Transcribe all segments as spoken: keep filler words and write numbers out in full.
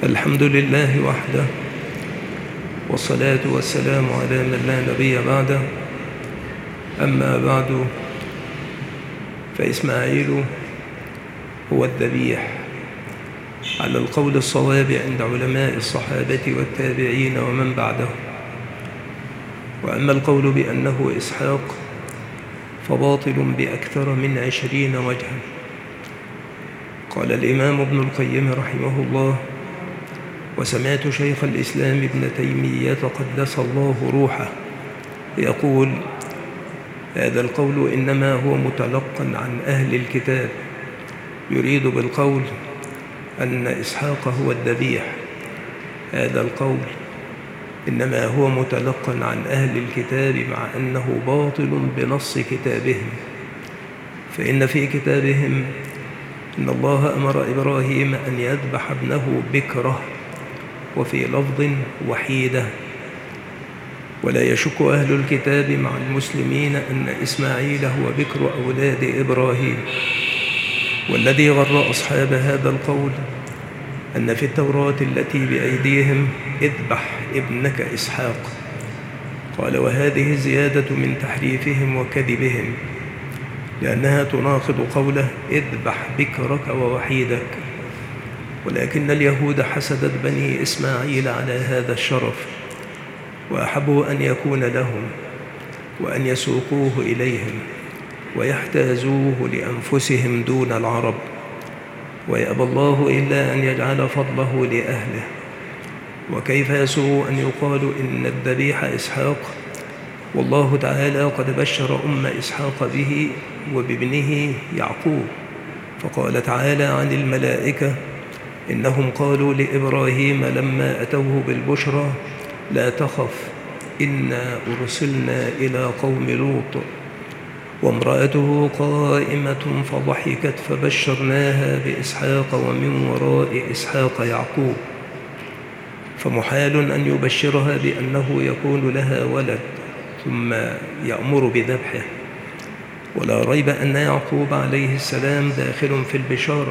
الحمد لله وحده، والصلاة والسلام على من لا نبي بعده. أما بعد، فإسماعيل هو الذبيح على القول الصواب عند علماء الصحابة والتابعين ومن بعده. وأما القول بأنه إسحاق فباطل بأكثر من عشرين وجها. قال الإمام ابن القيم رحمه الله: وسمعت شيخ الإسلام ابن تيمية قدس الله روحه يقول: هذا القول إنما هو متلقى عن أهل الكتاب، يريد بالقول أن إسحاق هو الذبيح. هذا القول إنما هو متلقى عن أهل الكتاب، مع أنه باطل بنص كتابهم، فإن في كتابهم إن الله أمر إبراهيم أن يذبح ابنه بكرة، وفي لفظ وحيدة. ولا يشك أهل الكتاب مع المسلمين أن إسماعيل هو بكر أولاد إبراهيم. والذي غر أصحاب هذا القول أن في التوراة التي بأيديهم: اذبح ابنك إسحاق. قال: وهذه الزيادة من تحريفهم وكذبهم، لأنها تناقض قوله: اذبح بكرك ووحيدك. ولكن اليهود حسدت بني إسماعيل على هذا الشرف، وأحبوا أن يكون لهم وأن يسوقوه إليهم ويحتازوه لأنفسهم دون العرب، ويأبى الله إلا أن يجعل فضله لأهله. وكيف يسوء أن يقال إن الذبيح إسحاق، والله تعالى قد بشر أم إسحاق به وبابنه يعقوب، فقال تعالى عن الملائكة: إنهم قالوا لإبراهيم لما أتوه بالبشرى: لا تخف، إنا أرسلنا إلى قوم لوط، وامرأته قائمة فضحكت فبشرناها بإسحاق ومن وراء إسحاق يعقوب. فمحال أن يبشرها بأنه يكون لها ولد ثم يأمر بذبحه. ولا ريب أن يعقوب عليه السلام داخل في البشارة،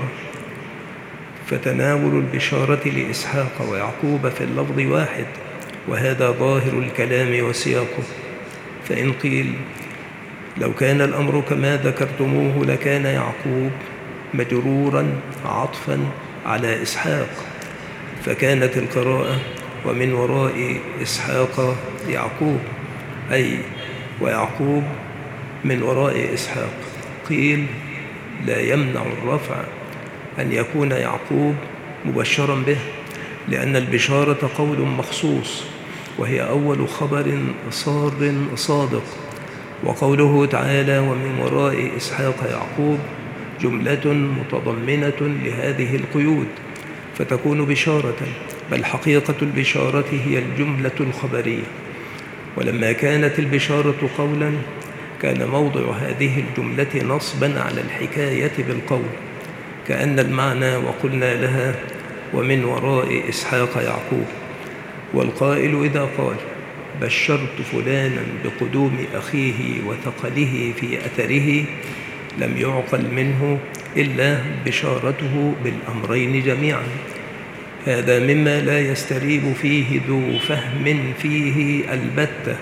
فتناول البشارة لإسحاق ويعقوب في اللفظ واحد، وهذا ظاهر الكلام وسياقه. فإن قيل لو كان الأمر كما ذكرتموه لكان يعقوب مجرورا عطفا على إسحاق، فكانت القراءة ومن وراء إسحاق يعقوب، أي ويعقوب من وراء إسحاق. قيل لا يمنع الرفع أن يكون يعقوب مبشرا به، لأن البشارة قول مخصوص، وهي أول خبر صار صادق. وقوله تعالى ومن وراء إسحاق يعقوب جملة متضمنة لهذه القيود، فتكون بشارة، بل حقيقة البشارة هي الجملة الخبرية. ولما كانت البشارة قولا، كان موضع هذه الجملة نصبا على الحكاية بالقول، كأن المعنى وقلنا لها ومن وراء إسحاق يعقوب. والقائل إذا قال بشرت فلانا بقدوم أخيه وثقله في أثره، لم يعقل منه إلا بشارته بالأمرين جميعا. هذا مما لا يستريب فيه ذو فهم فيه البتة.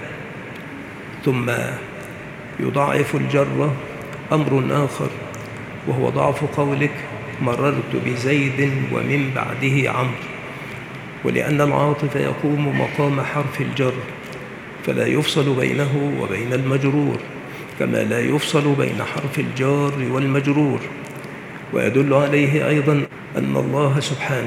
ثم يضاعف الجر أمر آخر، وهو ضعف قولك مررت بزيد ومن بعده عمرو، ولأن العاطف يقوم مقام حرف الجر، فلا يفصل بينه وبين المجرور، كما لا يفصل بين حرف الجار والمجرور. ويدل عليه أيضا أن الله سبحانه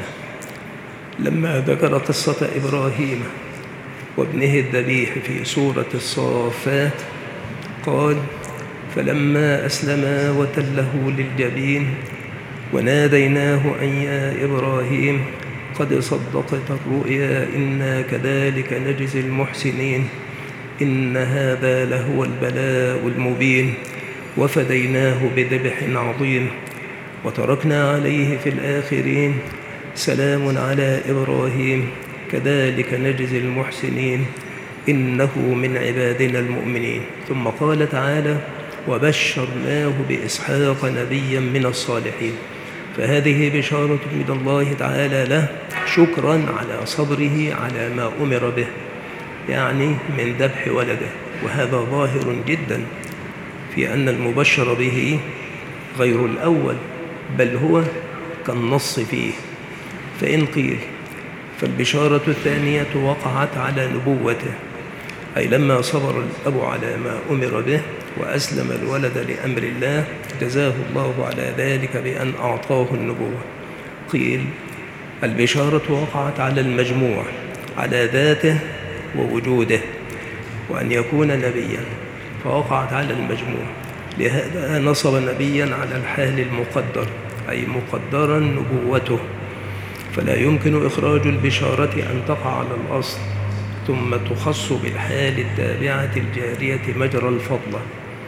لما ذكر قصة إبراهيم وابنه الذبيح في سورة الصافات قال: فلما أسلما وتله للجبين وناديناه أن يا إبراهيم قد صدقت الرؤيا إنا كذلك نجزي المحسنين إن هذا لهو البلاء المبين وفديناه بذبح عظيم وتركنا عليه في الآخرين سلام على إبراهيم كذلك نجزي المحسنين إنه من عبادنا المؤمنين. ثم قال تعالى: وبشرناه بإسحاق نبيا من الصالحين. فهذه بشارة من الله تعالى له شكرا على صبره على ما أمر به، يعني من ذبح ولده. وهذا ظاهر جدا في أن المبشر به غير الأول، بل هو كالنص فيه. فإن قيل فالبشارة الثانية وقعت على نبوته، أي لما صبر الأب على ما أمر به وأسلم الولد لأمر الله جزاه الله على ذلك بأن أعطاه النبوة. قيل البشارة وقعت على المجموع، على ذاته ووجوده وأن يكون نبيا، فوقعت على المجموع. لهذا نصب نبيا على الحال المقدر، أي مقدرا نبوته، فلا يمكن إخراج البشارة أن تقع على الأصل ثم تخص بالحال التابعة الجارية مجرى الفضلة.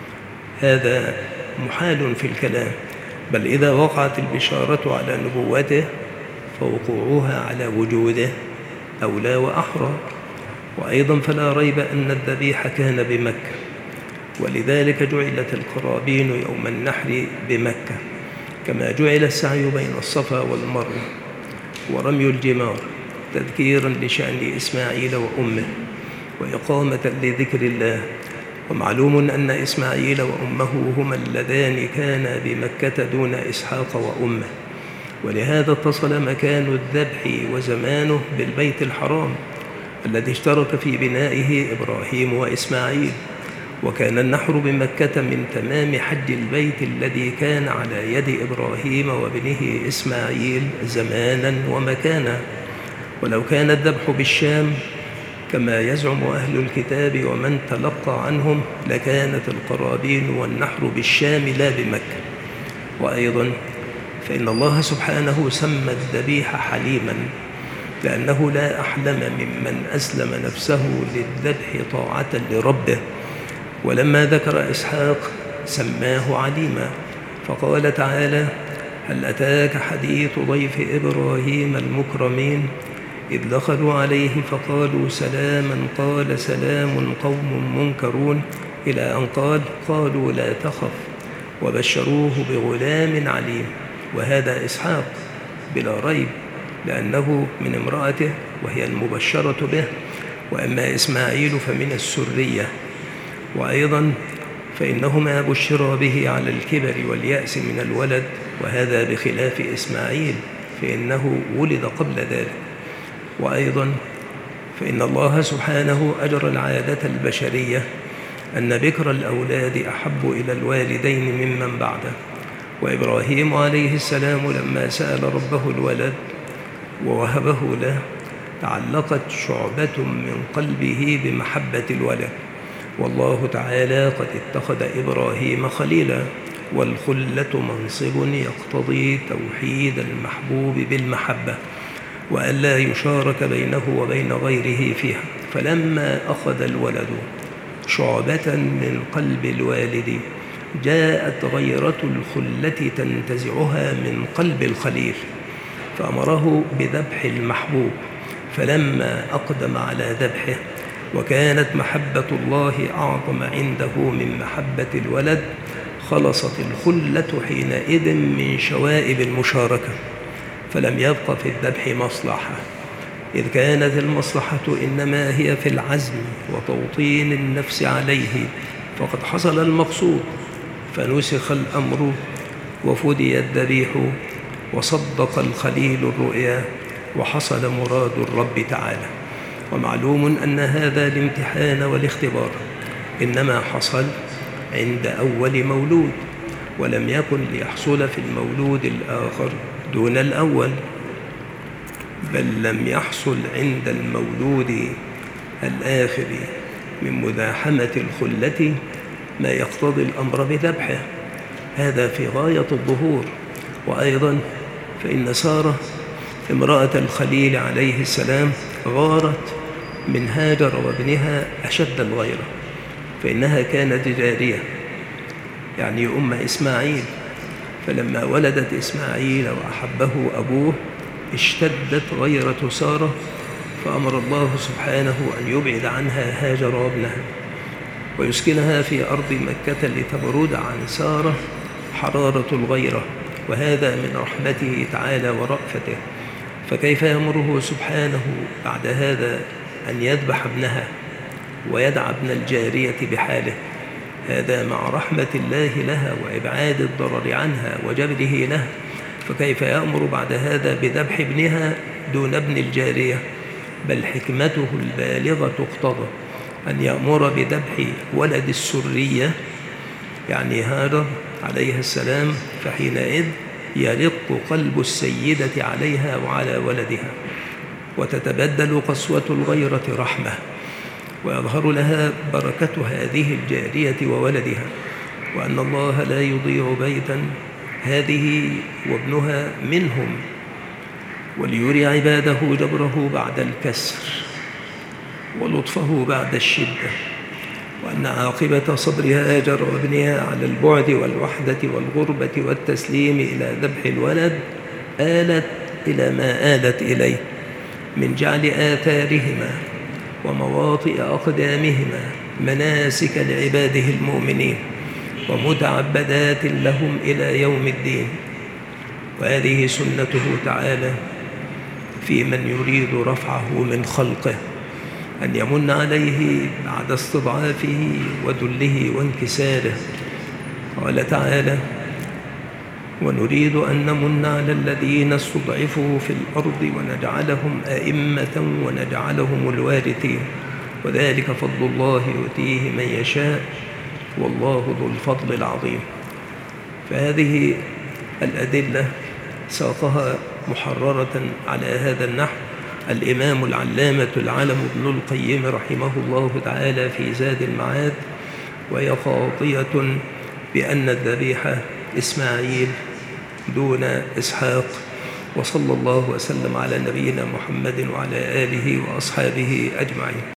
هذا محال في الكلام، بل إذا وقعت البشارة على نبوته فوقوعها على وجوده أولى وأحرى. وأيضا فلا ريب أن الذبيح كان بمكة، ولذلك جعلت القرابين يوم النحر بمكة، كما جعل السعي بين الصفا والمروة ورمي الجمار تذكيرا لشأن إسماعيل وأمه وإقامة لذكر الله. ومعلوم أن إسماعيل وأمه هما اللذان كانا بمكة دون إسحاق وأمه، ولهذا اتصل مكان الذبح وزمانه بالبيت الحرام الذي اشترك في بنائه إبراهيم وإسماعيل. وكان النحر بمكة من تمام حج البيت الذي كان على يد إبراهيم وابنه إسماعيل زمانا ومكانا. ولو كان الذبح بالشام كما يزعم أهل الكتاب ومن تلقى عنهم لكانت القرابين والنحر بالشام لا بمكة. وأيضا فإن الله سبحانه سمى الذبيح حليما، لأنه لا أحلم ممن أسلم نفسه للذبح طاعة لربه. ولما ذكر إسحاق سماه عليما، فقال تعالى: هل أتاك حديث ضيف إبراهيم المكرمين إذ دخلوا عليه فقالوا سلاما قال سلام قوم منكرون، إلى أن قال: قالوا لا تخف وبشروه بغلام عليم. وهذا إسحاق بلا ريب، لأنه من امرأته وهي المبشرة به، وأما إسماعيل فمن السرية. وأيضا فإنهما بشرا به على الكبر واليأس من الولد، وهذا بخلاف إسماعيل فإنه ولد قبل ذلك. وأيضا فإن الله سبحانه أجرى العادة البشرية أن بكر الأولاد أحب إلى الوالدين ممن بعده. وإبراهيم عليه السلام لما سأل ربه الولد ووهبه له تعلقت شعبة من قلبه بمحبة الولد. والله تعالى قد اتخذ إبراهيم خليلا، والخلة منصب يقتضي توحيد المحبوب بالمحبة وألا يشارك بينه وبين غيره فيها. فلما أخذ الولد شعبة من قلب الوالد جاءت غيرة الخلة تنتزعها من قلب الخليل، فأمره بذبح المحبوب. فلما أقدم على ذبحه وكانت محبة الله أعظم عنده من محبة الولد خلصت الخلة حينئذ من شوائب المشاركة، فلم يبق في الذبح مصلحة، إذ كانت المصلحة إنما هي في العزم وتوطين النفس عليه، فقد حصل المقصود فنسخ الأمر وفدي الذبيح وصدق الخليل الرؤيا وحصل مراد الرب تعالى. ومعلوم أن هذا الامتحان والاختبار إنما حصل عند أول مولود، ولم يكن ليحصل في المولود الآخر دون الأول، بل لم يحصل عند المولود الآخر من مزاحمة الخلة ما يقتضي الأمر بذبحه، هذا في غاية الظهور. وأيضا فإن سارة امرأة الخليل عليه السلام غارت من هاجر وابنها أشد الغيرة، فإنها كانت جارية يعني أم إسماعيل، فلما ولدت إسماعيل وأحبه أبوه اشتدت غيرة سارة، فأمر الله سبحانه أن يبعد عنها هاجر وابنها ويسكنها في أرض مكة لتبرد عن سارة حرارة الغيرة، وهذا من رحمته تعالى ورأفته. فكيف يأمره سبحانه بعد هذا أن يذبح ابنها ويدع ابن الجارية بحاله؟ هذا مع رحمة الله لها وإبعاد الضرر عنها وجبره لها. فكيف يأمر بعد هذا بذبح ابنها دون ابن الجارية؟ بل حكمته البالغة تقتضى أن يأمر بذبح ولد السرية، يعني هاجر عليها السلام، فحينئذ يرق قلب السيدة عليها وعلى ولدها، وتتبدل قسوة الغيرة رحمة، ويظهر لها بركة هذه الجارية وولدها، وأن الله لا يضيع بيتا هذه وابنها منهم، وليري عباده جبره بعد الكسر ولطفه بعد الشدة، وأن عاقبة صبر هاجر وابنها على البعد والوحدة والغربة والتسليم إلى ذبح الولد آلت إلى ما آلت إليه من جعل آثارهما ومواطئ أقدامهما مناسك لعباده المؤمنين ومتعبدات لهم إلى يوم الدين. وهذه سنته تعالى في من يريد رفعه من خلقه، أن يمن عليه بعد استضعافه وذله وانكساره. قال تعالى: ونريد أن نمن على الذين استضعفوا في الأرض ونجعلهم أئمة ونجعلهم الوارثين وذلك فضل الله يؤتيه من يشاء والله ذو الفضل العظيم. فهذه الأدلة ساقها محررة على هذا النحو الإمام العلامة العالم ابن القيم رحمه الله تعالى في زاد المعاد، وهي خاطئة بأن الذبيحة إسماعيل دون إسحاق. وصلى الله وسلم على نبينا محمد وعلى آله وأصحابه أجمعين.